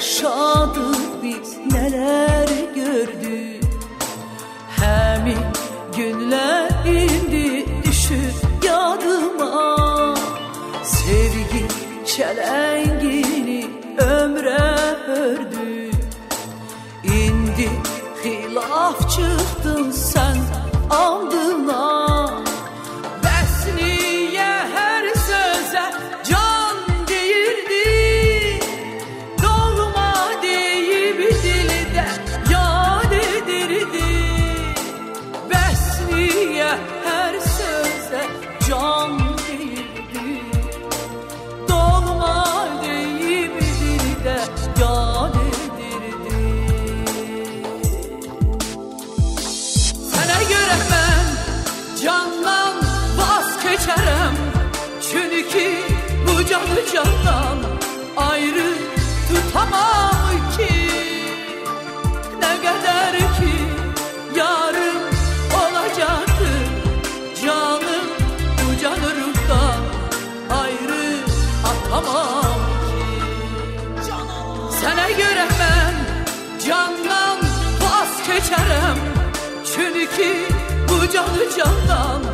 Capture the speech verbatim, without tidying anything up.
yaşadık biz, neler gördük. Həmin günler indi düşür yadıma. Sevgi çələngini ömrə ördü. İndi xilaf çıxdın sən andına. Bəs niyə hər sözə can deyirdin? Doğma deyib dildə yad edirdin. Bəs niyə hər sözə can deyirdin? Doğma deyib dildə yad edirdin. Sənə görə mən candan vaz keçərəm. Çünki bu canı candan ayrı tutamam ki. Nə qədər ki yarım olacaktı canım, bu canı ruhdan ayrı atamam ki. Sənə görə mən candan vaz keçərəm. Çünki bu canı candan